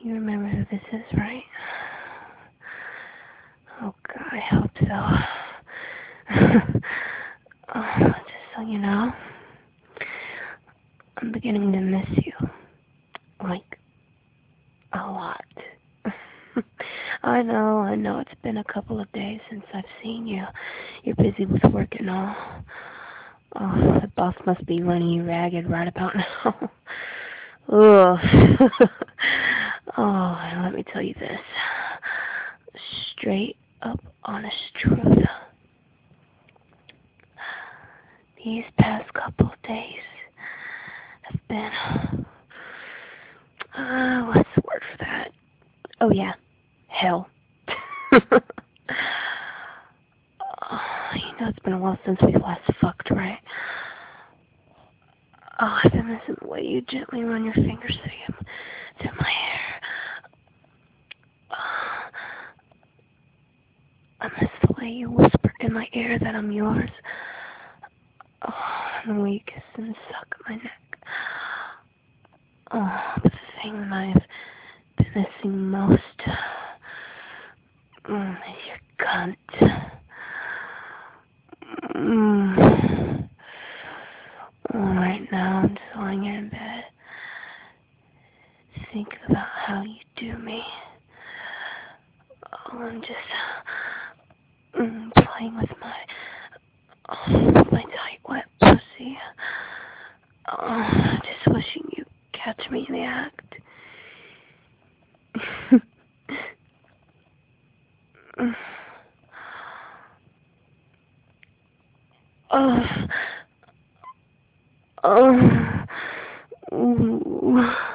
You remember who this is, right? Oh, God, I hope so. Just so you know, I'm beginning to miss you. Like, a lot. I know, it's been a couple of days since I've seen you. You're busy with work and all. Oh, the boss must be running you ragged right about now. Ugh. Oh, and let me tell you this. Straight up honest truth. These past couple of days have been, what's the word for that? Oh yeah, hell. It's been a while since we last fucked, right? Oh, I've been missing the way you gently run your fingers through my hair. I miss the way you whisper in my ear that I'm yours. Oh, and the way you kiss and suck my neck. Oh, but the thing that I've been missing most is your cunt. Right now, I'm just lying here in bed, thinking about how you do me. Oh, I'm just playing with my tight, wet pussy. Oh, just wishing you'd catch me in the act. Oh. Ooh.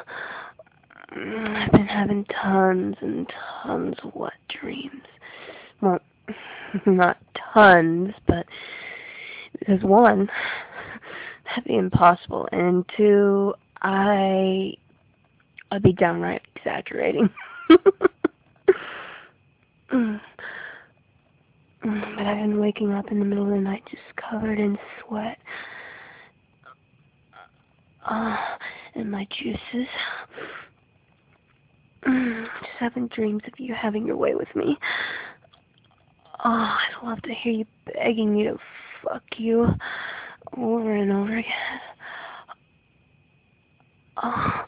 I've been having tons and tons of wet dreams. Well, not tons, but because one, that'd be impossible, and two, I'd be downright exaggerating. But I've been waking up in the middle of the night just covered in sweat. And my juices. Just having dreams of you having your way with me. Oh, I'd love to hear you begging me to fuck you over and over again. Oh.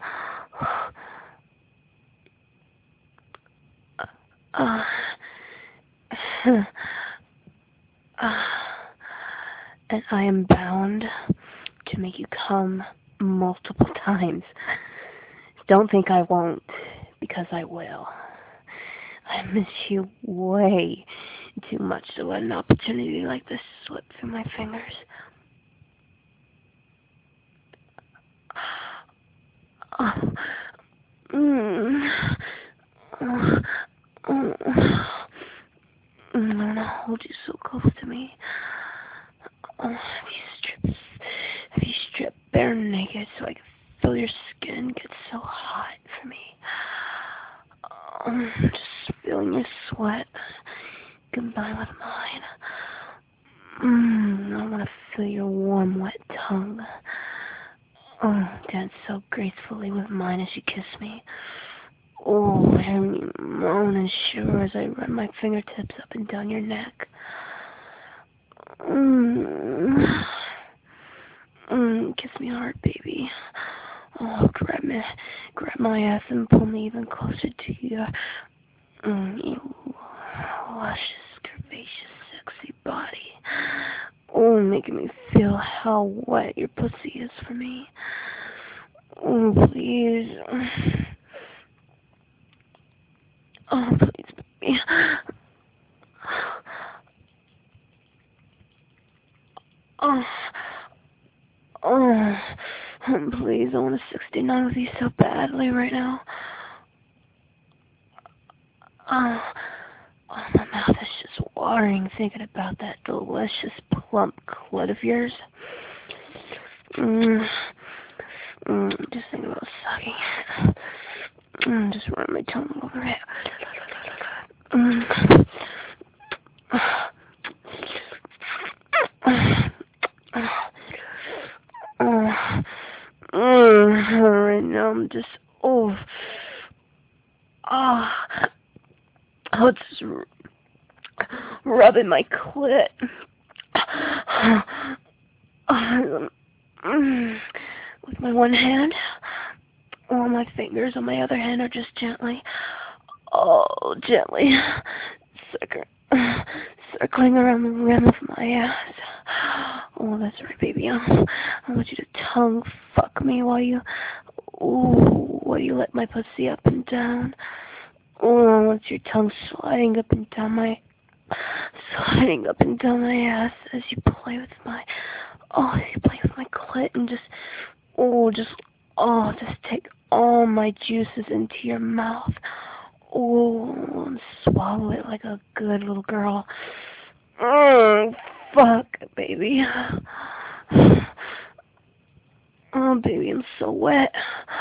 And I am bound to make you come multiple times. Don't think I won't, because I will. I miss you way too much to let an opportunity like this slip through my fingers. Oh. I want to hold you so close to me. Oh, have you stripped bare naked so I can feel your skin get so hot for me. Just feeling your sweat combined with mine. I want to feel your warm, wet tongue. Dance so gracefully with mine as you kiss me. Oh, hearing you moan and shiver as I run my fingertips up and down your neck. Kiss me hard, baby. Oh, grab my ass and pull me even closer to you. You luscious, curvaceous, sexy body. Oh, making me feel how wet your pussy is for me. Oh, please. Oh, please, baby. Please, I want a 69 with you so badly right now. My mouth is just watering thinking about that delicious plump clit of yours. Just think about sucking it. Just run my tongue over it. Right now I'm just, Oh, oh, it's just rubbing my clit. With my one hand, while my fingers on my other hand are just gently, gently circling around the rim of my ass. Oh, that's right, baby. I want you to tongue fuck me while you let my pussy up and down. Oh, I want your tongue sliding up and down my ass as you play with my clit and just take all my juices into your mouth. Oh, and swallow it like a good little girl. Fuck, baby. Oh, baby, I'm so wet.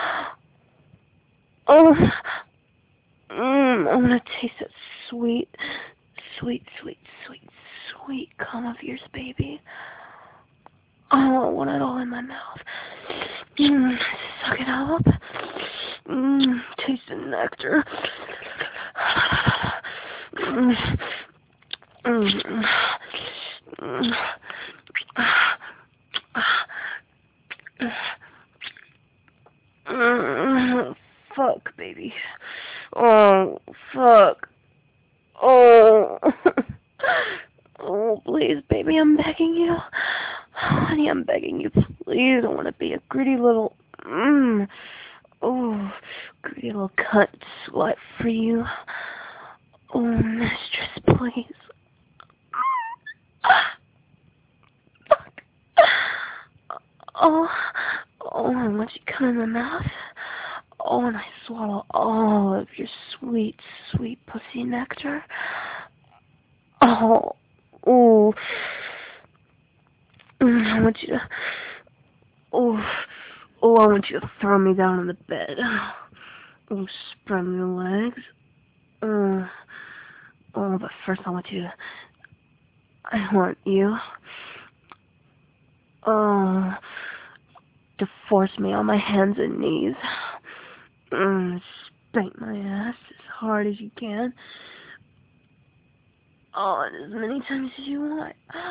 Oh, I want to taste that sweet cum of yours, baby. Oh, I want it all in my mouth. Suck it up. Taste the nectar. Fuck, baby. Oh, fuck. Oh. Oh, please, baby, I'm begging you. Honey, I'm begging you, please. I want to be a gritty little, gritty little cunt slut for you. Oh, mistress, please. Fuck. Oh, I want you to come in my mouth. Oh, and I swallow all of your sweet pussy nectar. Oh, I want you to, I want you to throw me down on the bed. Oh, spread your legs. But first I want you to force me on my hands and knees. Spank my ass as hard as you can. Oh, and as many times as you want.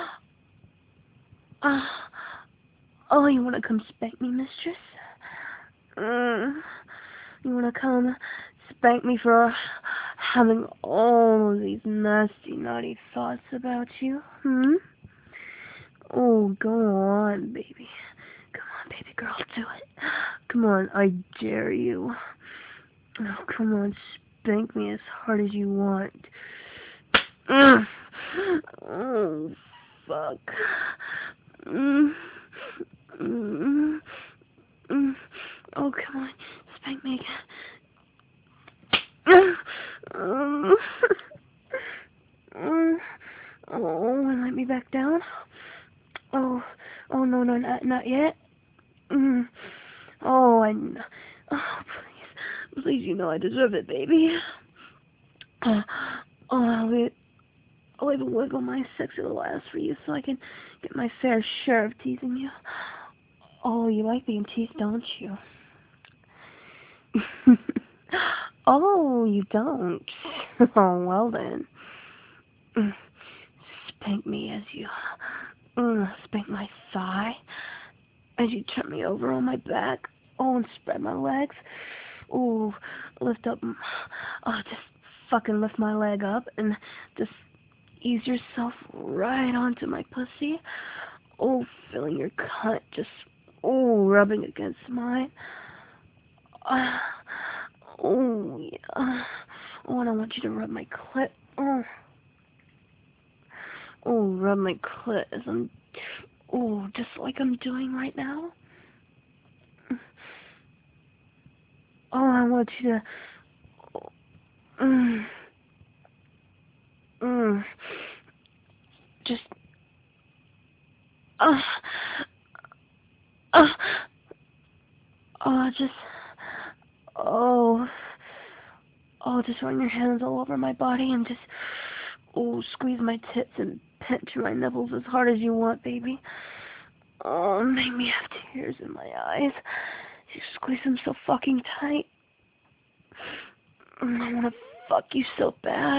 Oh, you want to come spank me, mistress? You want to come spank me for having all of these nasty, naughty thoughts about you? Oh, go on, baby. Come on, baby girl, do it. Come on, I dare you. Oh, come on, spank me as hard as you want. Oh, fuck. Oh, come on, spank me again. Oh, and let me back down. Oh, no, not yet. Oh, please, you know I deserve it, baby. I'll even wiggle my sexy little ass for you so I can get my fair share of teasing you. Oh, you like being teased, don't you? Oh, you don't? Oh, well then. Spank me as you spank my thigh as you turn me over on my back. Oh, and spread my legs. Oh, lift up. Oh, just fucking lift my leg up and just ease yourself right onto my pussy. Oh, feeling your cunt just rubbing against mine. Oh, yeah. Oh, and I want you to rub my clit. Oh, rub my clit as I'm, just like I'm doing right now. Oh, I want you to, just, just, just run your hands all over my body and just, squeeze my tits and pinch my nipples as hard as you want, baby. Oh, make me have tears in my eyes. You squeeze them so fucking tight. I want to fuck you so bad.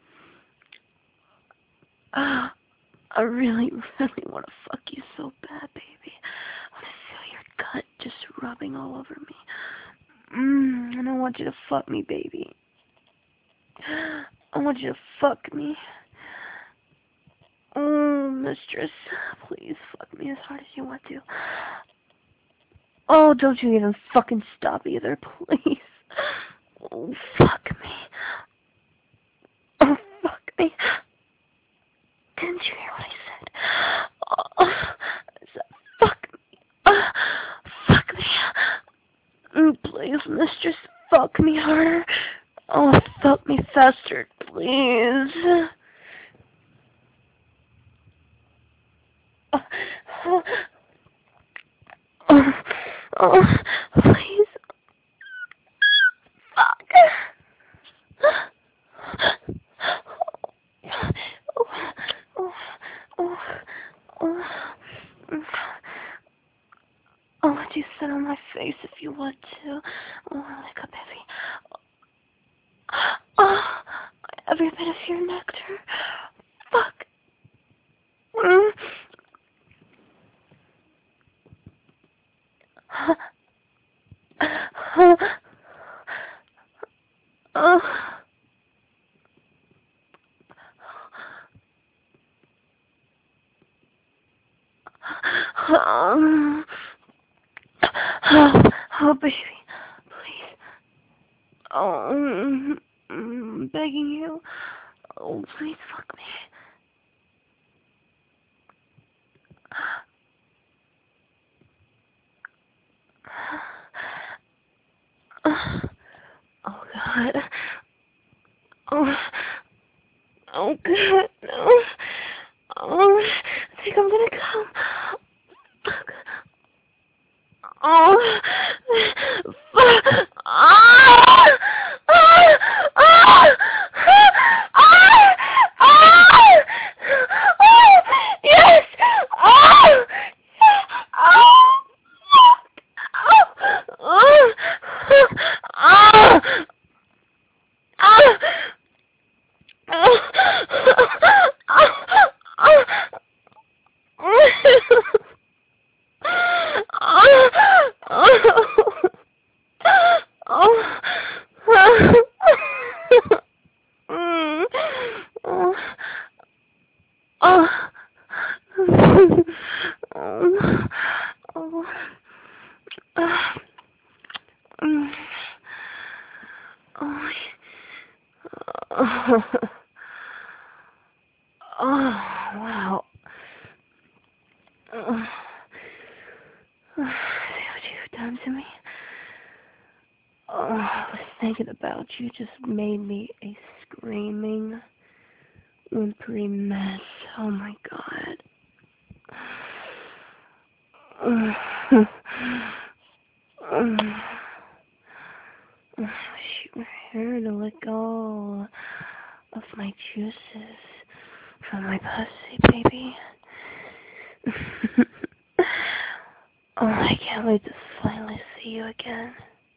I really, really want to fuck you so bad, baby. I want to feel your gut just rubbing all over me. And I want you to fuck me, baby. I want you to fuck me. Oh, mistress, please fuck me as hard as you want to. Oh, don't you even fucking stop either, please. Oh, fuck me. Oh, fuck me. Didn't you hear what I said? Oh, I said, fuck me. Fuck me. Please, mistress, fuck me harder. Oh, fuck me faster, please. Oh, please. Fuck. I'll let you sit on my face if you want to. Oh, like a baby. Oh, every bit of your nectar. Fuck. Oh, baby, please. Oh, I'm begging you. Oh, please fuck me. Oh, God. Oh, oh, God, no. Oh, I think I'm gonna come. Fuck. Oh, fuck. Ah! Ah! Ah! Ah! Ah! Oh, yes! Oh! Oh! Oh! Oh! Oh! Oh, wow. See what you've done to me? Oh, just thinking about you just made me a screaming, whimpery mess. Oh my God. I wish you were here to let go of my juices from my pussy, baby. Oh, I can't wait to finally see you again.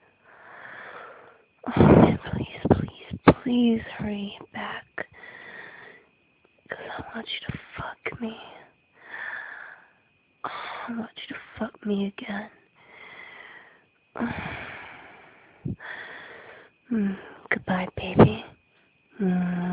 Oh man, please, please, please hurry back. Because I want you to fuck me. Oh, I want you to fuck me again. Goodbye, baby.